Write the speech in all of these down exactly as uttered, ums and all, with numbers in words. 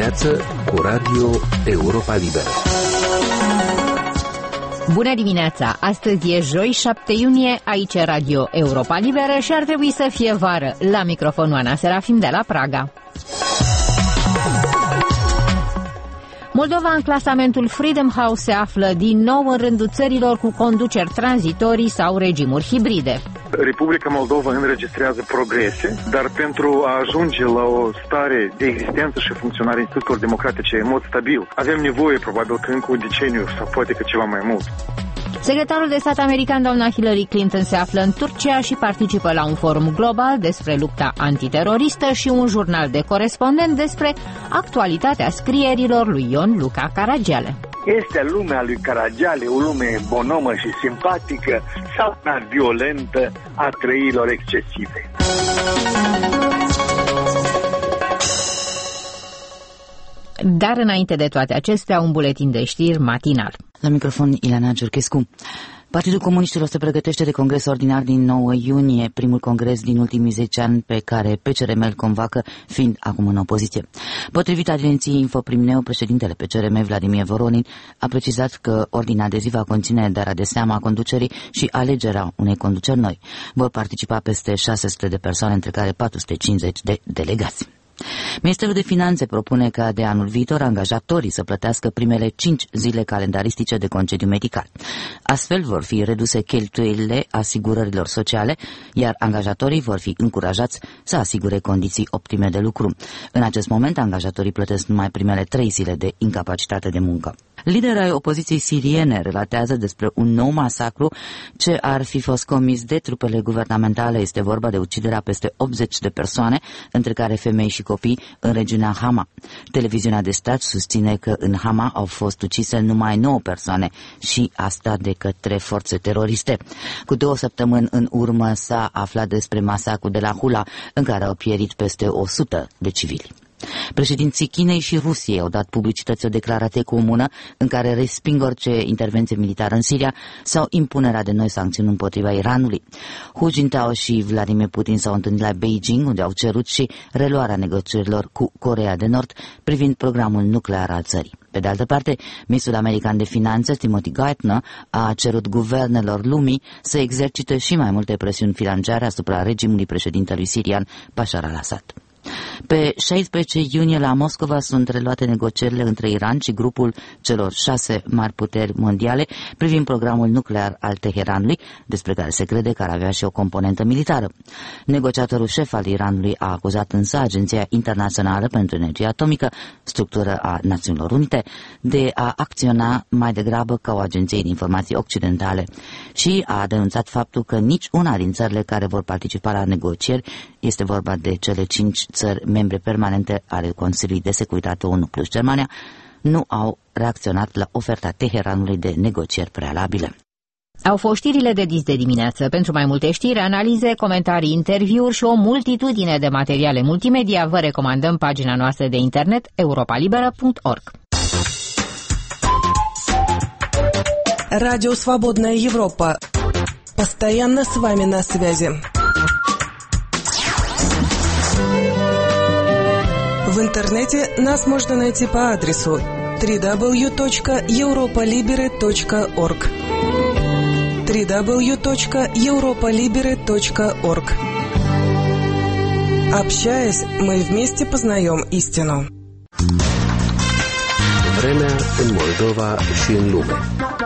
dimineață cu Radio Europa Liberă. Bună dimineața! Astăzi e joi, șapte iunie, aici e Radio Europa Liberă și ar trebui să fie vară. La microfonul Ana Serafim de la Praga. Moldova în clasamentul Freedom House se află din nou în rândul țărilor cu conduceri tranzitorii sau regimuri hibride. Republica Moldova înregistrează progrese, dar pentru a ajunge la o stare de existență și funcționare instituțiilor democratice în mod stabil, avem nevoie probabil că încă un deceniu sau poate că ceva mai mult. Secretarul de stat american, doamna Hillary Clinton, se află în Turcia și participă la un forum global despre lupta antiteroristă și un jurnal de corespondent despre actualitatea scrierilor lui Ion Luca Caragiale. Este lumea lui Caragiale o lume bonomă și simpatică sau una violentă a trăirilor excesive? Dar înainte de toate acestea, un buletin de știri matinal. La microfon, Ileana Giurchescu. Partidul Comuniștilor se pregătește de congres ordinar din nouă iunie, primul congres din ultimii zece ani pe care P C R M îl convoacă, fiind acum în opoziție. Potrivit agenției Infoprimneu, președintele P C R M, Vladimir Voronin, a precizat că ordinea de zi va conține darea de seama a conducerii și alegerea unei conduceri noi. Vor participa peste șase sute de persoane, între care patru sute cincizeci de delegați. Ministerul de Finanțe propune ca de anul viitor angajatorii să plătească primele cinci zile calendaristice de concediu medical. Astfel vor fi reduse cheltuielile asigurărilor sociale, iar angajatorii vor fi încurajați să asigure condiții optime de lucru. În acest moment, angajatorii plătesc numai primele trei zile de incapacitate de muncă. Liderii opoziției siriene relatează despre un nou masacru ce ar fi fost comis de trupele guvernamentale. Este vorba de uciderea peste optzeci de persoane, între care femei și copii, în regiunea Hama. Televiziunea de stat susține că în Hama au fost ucise numai nouă persoane și asta de către forțe teroriste. Cu două săptămâni în urmă s-a aflat despre masacrul de la Hula, în care au pierit peste o sută de civili. Președinții Chinei și Rusiei au dat publicității o declarație comună în care resping orice intervenție militară în Siria sau impunerea de noi sancțiuni împotriva Iranului. Hu Jintao și Vladimir Putin s-au întâlnit la Beijing, unde au cerut și reluarea negocierilor cu Coreea de Nord privind programul nuclear al țării. Pe de altă parte, ministrul american de finanțe, Timothy Geithner, a cerut guvernelor lumii să exercite și mai multe presiuni financiare asupra regimului președintelui sirian Bashar al-Assad. Pe șaisprezece iunie la Moscova sunt reluate negocierile între Iran și grupul celor șase mari puteri mondiale privind programul nuclear al Teheranului, despre care se crede că ar avea și o componentă militară. Negociatorul șef al Iranului a acuzat însă Agenția Internațională pentru Energie Atomică, structură a Națiunilor Unite, de a acționa mai degrabă ca o agenție de informații occidentale și a denunțat faptul că nici una din țările care vor participa la negocieri, este vorba de cele cinci țări membre permanente ale Consiliului de Securitate ONU plus Germania, nu au reacționat la oferta Teheranului de negocieri prealabile. Au fost știrile de dis de dimineață. Pentru mai multe știri, analize, comentarii, interviuri și o multitudine de materiale multimedia, vă recomandăm pagina noastră de internet europa liberă punct org. Радио «Свободная Европа». Постоянно с вами на связи. В интернете нас можно найти по адресу дабл ю дабл ю дабл ю точка европа либере точка орг дабл ю дабл ю дабл ю точка европа либере точка орг. Общаясь, мы вместе познаем истину. Vremea în Moldova și în lume.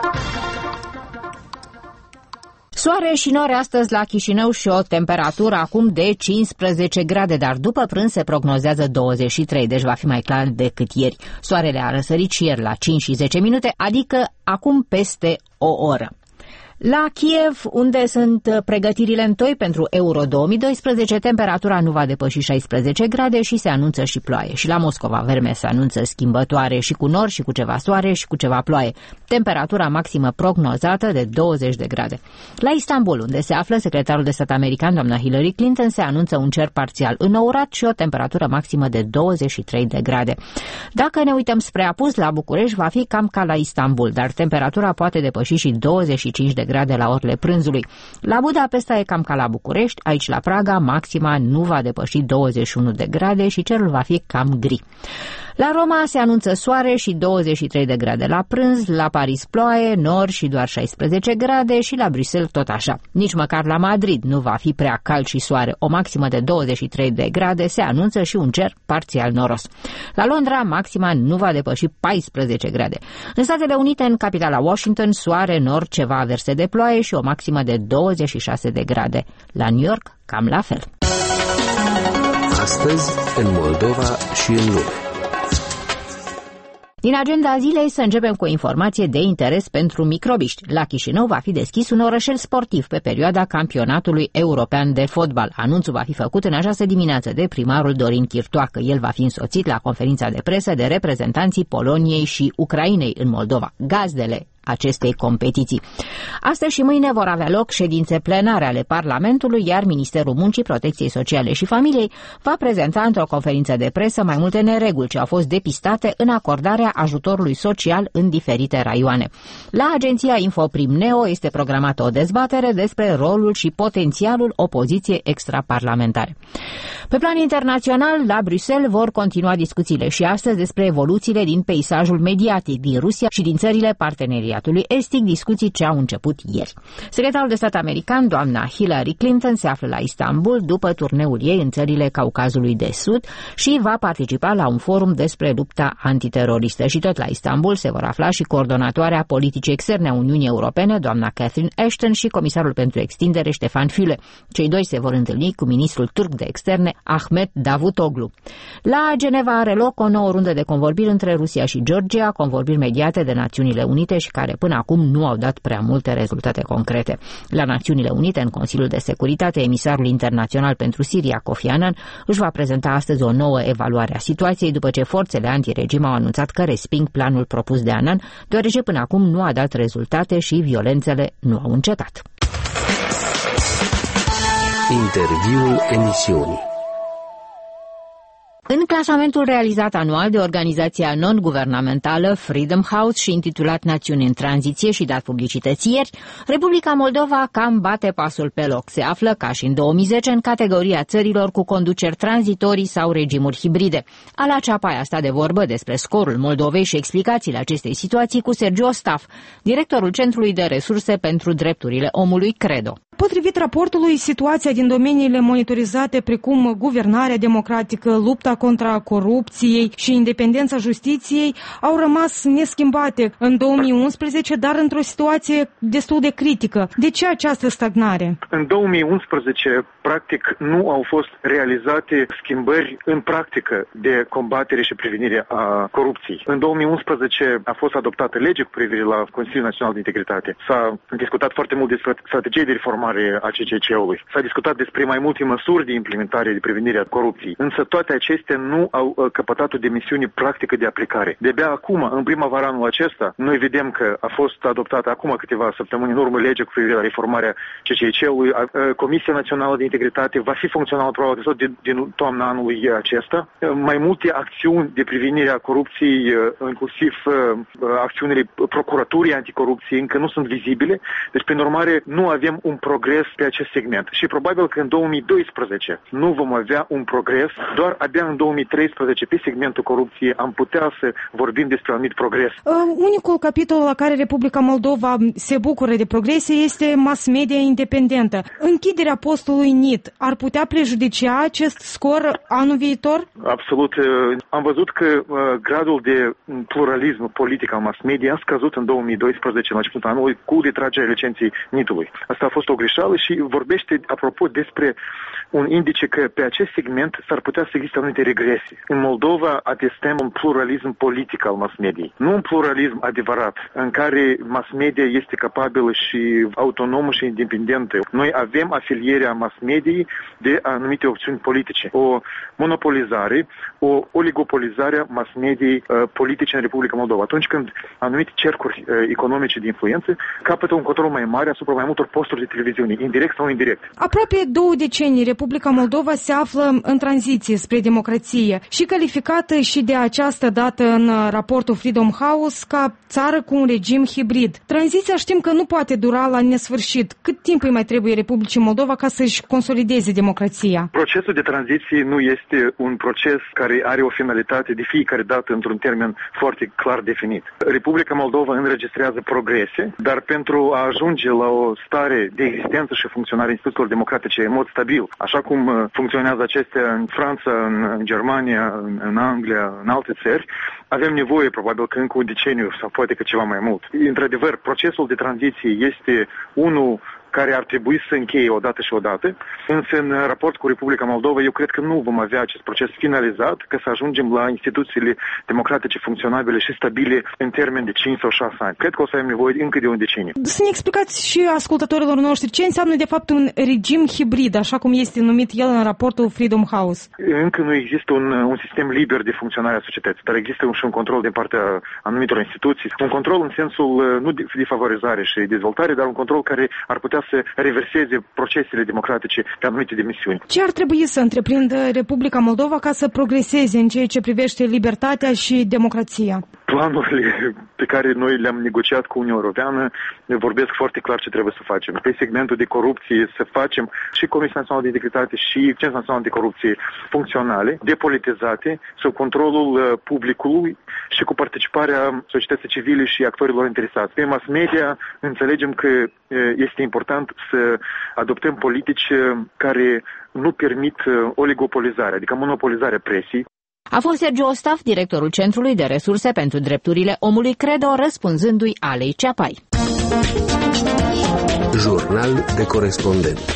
Soare și nori astăzi la Chișinău și o temperatură acum de cincisprezece grade, dar după prânz se prognozează douăzeci și trei, deci va fi mai clar decât ieri. Soarele a răsărit și ieri la cinci și zece minute, adică acum peste o oră. La Kiev, unde sunt pregătirile întoi pentru Euro două mii doisprezece, temperatura nu va depăși șaisprezece grade și se anunță și ploaie. Și la Moscova, vremea se anunță schimbătoare și cu nori și cu ceva soare și cu ceva ploaie. Temperatura maximă prognozată de douăzeci de grade. La Istanbul, unde se află secretarul de stat american, doamna Hillary Clinton, se anunță un cer parțial înourat și o temperatură maximă de douăzeci și trei de grade. Dacă ne uităm spre apus, la București va fi cam ca la Istanbul, dar temperatura poate depăși și douăzeci și cinci de grade grade la orele prânzului. La Budapesta e cam ca la București, aici la Praga maxima nu va depăși douăzeci și unu de grade și cerul va fi cam gri. La Roma se anunță soare și douăzeci și trei de grade la prânz, la Paris ploaie, nori și doar șaisprezece grade și la Bruxelles tot așa. Nici măcar la Madrid nu va fi prea cald și soare, o maximă de douăzeci și trei de grade, se anunță și un cer parțial noros. La Londra maxima nu va depăși paisprezece grade. În Statele Unite, în capitala Washington, soare, nori, ceva averse de ploaie și o maximă de douăzeci și șase de grade. La New York, cam la fel. Astăzi, în Moldova și în lume. Din agenda zilei să începem cu o informație de interes pentru microbiști. La Chișinău va fi deschis un orășel sportiv pe perioada campionatului european de fotbal. Anunțul va fi făcut în această dimineață de primarul Dorin Chirtoacă. El va fi însoțit la conferința de presă de reprezentanții Poloniei și Ucrainei în Moldova, gazdele acestei competiții. Astăzi și mâine vor avea loc ședințe plenare ale Parlamentului, iar Ministerul Muncii, Protecției Sociale și Familiei va prezenta într-o conferință de presă mai multe nereguli ce au fost depistate în acordarea ajutorului social în diferite raioane. La agenția Infoprim-Neo este programată o dezbatere despre rolul și potențialul opoziției extraparlamentare. Pe plan internațional, la Bruxelles vor continua discuțiile și astăzi despre evoluțiile din peisajul mediatic din Rusia și din țările parteneriatului estic, discuții ce au început ieri. Secretarul de stat american, doamna Hillary Clinton, se află la Istanbul după turneul ei în țările Caucazului de Sud și va participa la un forum despre lupta antiteroristă. Și tot la Istanbul se vor afla și coordonatoarea politicii externe a Uniunii Europene, doamna Catherine Ashton, și comisarul pentru extindere, Ștefan Füle. Cei doi se vor întâlni cu ministrul turc de externe, Ahmet Davutoglu. La Geneva are loc o nouă rundă de convorbiri între Rusia și Georgia, convorbiri mediate de Națiunile Unite și care până acum nu au dat prea multe rezultate concrete. La Națiunile Unite, în Consiliul de Securitate, emisarul internațional pentru Siria, Kofi Annan, își va prezenta astăzi o nouă evaluare a situației după ce forțele antiregim au anunțat că resping planul propus de Annan, deoarece până acum nu a dat rezultate și violențele nu au încetat. Interviul emisiunii. În clasamentul realizat anual de organizația non-guvernamentală Freedom House și intitulat Națiuni în tranziție și dat publicității ieri, Republica Moldova cam bate pasul pe loc. Se află, ca și în două mii zece, în categoria țărilor cu conduceri tranzitorii sau regimuri hibride. Ala Ceapai a stat de vorbă despre scorul Moldovei și explicațiile acestei situații cu Sergiu Ostaf, directorul Centrului de Resurse pentru Drepturile Omului, CREDO. Potrivit raportului, situația din domeniile monitorizate precum guvernarea democratică, lupta contra corupției și independența justiției au rămas neschimbate în două mii unsprezece, dar într-o situație destul de critică. De ce această stagnare? În două mii unsprezece, practic, nu au fost realizate schimbări în practică de combatere și prevenire a corupției. În două mii unsprezece a fost adoptată lege cu privire la Consiliul Național de Integritate. S-a discutat foarte mult despre strategie de reformare a C C C-ului. S-a discutat despre mai multe măsuri de implementare de prevenire a corupției. Însă toate acestea nu au căpătat o dimensiune practică de aplicare. De-abia acum, în primăvara anul acesta, noi vedem că a fost adoptată acum câteva săptămâni în urmă lege cu privire la reformarea C C C-ului. Comisia Națională de Integritate va fi funcțională probabil tot din, din toamna anului acesta. Mai multe acțiuni de prevenire a corupției, inclusiv acțiunile procuraturii anticorupție, încă nu sunt vizibile. Deci, prin urmare, nu avem un progres pe acest segment. Și probabil că în două mii doisprezece nu vom avea un progres, doar abia în două mii treisprezece pe segmentul corupției am putea să vorbim despre un anumit progres. Uh, unicul capitol la care Republica Moldova se bucură de progrese este mass media independentă. Închiderea postului N I T ar putea prejudicia acest scor anul viitor? Absolut. Am văzut că uh, gradul de pluralism politic al mass media a scăzut în două mii doisprezece, la începutul anului, cu retragerea licenței N I T-ului. Asta a fost o greșeală și vorbește, apropo, despre un indice că pe acest segment s-ar putea să existe anumite regresii. În Moldova atestăm un pluralism politic al mass mediei, nu un pluralism adevărat, în care mass media este capabilă și autonomă și independentă. Noi avem afilierea mass mediei de anumite opțiuni politice, o monopolizare, o oligopolizare a mass mediei uh, politice în Republica Moldova. Atunci când anumite cercuri uh, economice de influență capătă un control mai mare asupra mai multor posturi de televiziune, indirect sau indirect. Aproape două decenii Republica Moldova se află în tranziție spre democrație și calificată și de această dată în raportul Freedom House ca țară cu un regim hibrid. Tranziția știm că nu poate dura la nesfârșit. Cât timp îi mai trebuie Republicii Moldova ca să-și consolideze democrația? Procesul de tranziție nu este un proces care are o finalitate de fiecare dată într-un termen foarte clar definit. Republica Moldova înregistrează progrese, dar pentru a ajunge la o stare de existență și funcționare instituțiilor democratice în mod stabil, așa cum funcționează acestea în Franța, în Germania, în Anglia, în alte țări, avem nevoie probabil că încă un deceniu sau poate că ceva mai mult. Într-adevăr, procesul de tranziție este unul care ar trebui să încheie odată și odată, însă în raport cu Republica Moldova eu cred că nu vom avea acest proces finalizat ca să ajungem la instituțiile democratice funcționabile și stabile în termen de cinci sau șase ani. Cred că o să avem nevoie încă de un deceniu. Să ne explicați și ascultătorilor noștri ce înseamnă de fapt un regim hibrid, așa cum este numit el în raportul Freedom House. Încă nu există un, un sistem liber de funcționare a societății, dar există un, și un control din partea anumitor instituții. Un control în sensul nu de, de favorizare și dezvoltare, dar un control care ar putea să reverseze procesele democratice pe anumite dimensiuni. Ce ar trebui să întreprindă Republica Moldova ca să progreseze în ceea ce privește libertatea și democrația? Planurile pe care noi le-am negociat cu Uniunea Europeană ne vorbesc foarte clar ce trebuie să facem. Pe segmentul de corupție să facem și Comisia Națională de Integritate și Centrul Național de Corupție funcționale, depolitizate, sub controlul publicului și cu participarea societății civile și actorilor interesați. Pe mass media înțelegem că este important să adoptăm politici care nu permit oligopolizarea, adică monopolizarea presiei. A fost Sergiu Ostaf, directorul Centrului de Resurse pentru Drepturile Omului Credo, răspunzându-i Alei Ceapai. Jurnal de corespondent.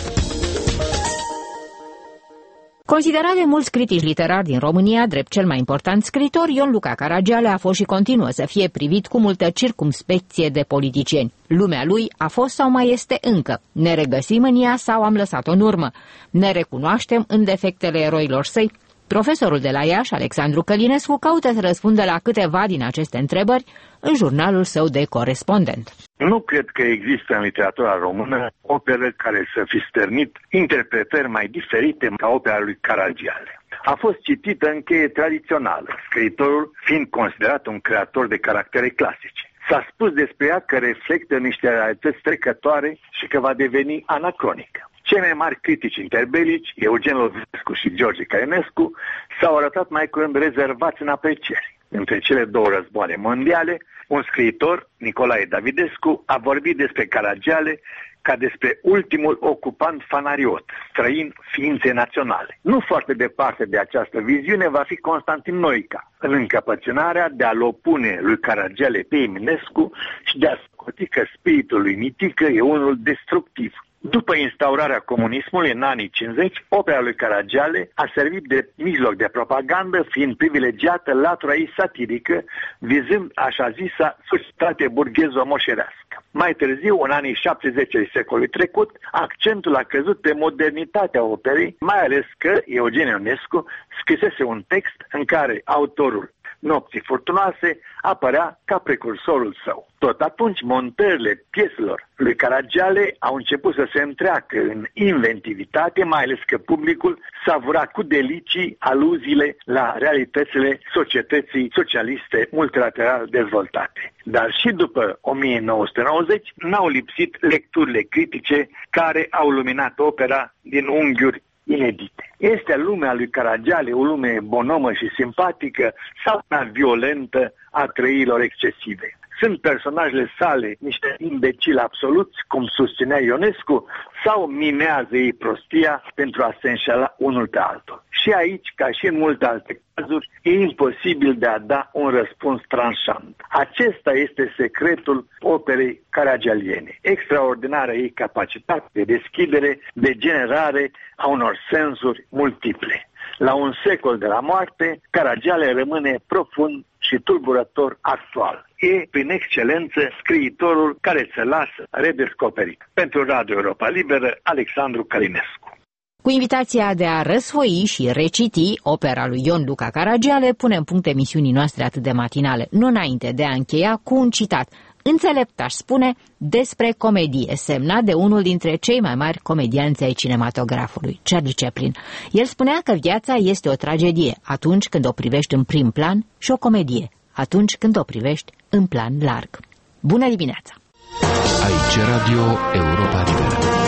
Considerat de mulți critici literari din România drept cel mai important scriitor, Ion Luca Caragiale a fost și continuă să fie privit cu multă circumspecție de politicieni. Lumea lui a fost sau mai este încă. Ne regăsim în ea sau am lăsat-o în urmă? Ne recunoaștem în defectele eroilor săi? Profesorul de la Iași, Alexandru Călinescu, caută să răspundă la câteva din aceste întrebări în jurnalul său de corespondent. Nu cred că există în literatura română operă care să fi stârnit interpretări mai diferite ca opera lui Caragiale. A fost citită în cheie tradițională, scriitorul fiind considerat un creator de caractere clasice. S-a spus despre ea că reflectă niște realități trecătoare și că va deveni anacronică. Cei mai mari critici interbelici, Eugen Lovescu și George Călinescu, s-au arătat mai curând rezervați în aprecieri. Între cele două războaie mondiale, un scriitor, Nicolae Davidescu, a vorbit despre Caragiale ca despre ultimul ocupant fanariot, străin ființei naționale. Nu foarte departe de această viziune va fi Constantin Noica, în încăpățânarea de a-l opune lui Caragiale pe Eminescu și de a scoti că spiritul lui Mitică e unul destructiv. După instaurarea comunismului în anii cincizeci, opera lui Caragiale a servit de mijloc de propagandă, fiind privilegiată latura ei satirică, vizând așa zisa societate burghezo-moșerească. Mai târziu, în anii șaptezeci ai secolului trecut, accentul a căzut pe modernitatea operei, mai ales că Eugen Ionescu scrisese un text în care autorul Nopții furtunoase apărea ca precursorul său. Tot atunci, montările pieselor lui Caragiale au început să se întreacă în inventivitate, mai ales că publicul savura cu delicii aluziile la realitățile societății socialiste multilateral dezvoltate. Dar și după o mie nouă sute nouăzeci n-au lipsit lecturile critice care au luminat opera din unghiuri inedite. Este lumea lui Caragiale o lume bonomă și simpatică sau una violentă a trăirilor excesive? Sunt personajele sale niște imbecili absoluți, cum susținea Ionescu, sau mimează ei prostia pentru a se înșela unul pe altul? Și aici, ca și în multe alte cazuri, e imposibil de a da un răspuns tranșant. Acesta este secretul operei caragialiene, extraordinarea ei capacitate de deschidere, de generare a unor sensuri multiple. La un secol de la moarte, Caragiale rămâne profund și tulburător actual. E, prin excelență, scriitorul care se lasă redescoperit. Pentru Radio Europa Liberă, Alexandru Călinescu. Cu invitația de a răsfoi și reciti opera lui Ion Luca Caragiale, punem punct emisiunii noastre atât de matinale, nu înainte de a încheia cu un citat. înțelept, aș spune, despre comedie, semnat de unul dintre cei mai mari comedianți ai cinematografului, Charlie Chaplin. El spunea că viața este o tragedie atunci când o privești în prim plan și o comedie atunci când o privești în plan larg. Bună dimineața! Aici Radio Europa Liberă.